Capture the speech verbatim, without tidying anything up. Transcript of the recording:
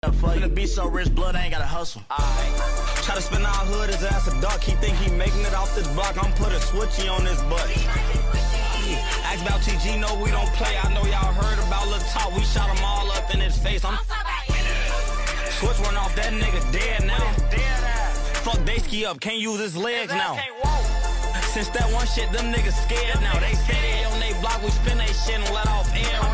Finna be so rich, blood ain't gotta hustle. Right. Try to spin our hood, his ass a duck. He think he making it off this block. I'm put a switchy on this butt. Ask about T G, no, we don't play. I know y'all heard about Lil Talk. We shot him all up in his face. I'm switch run off, that nigga dead now. Fuck, they ski up, can't use his legs now. Since that one shit, them niggas scared now. They say they on they block, we spin they shit and let off air.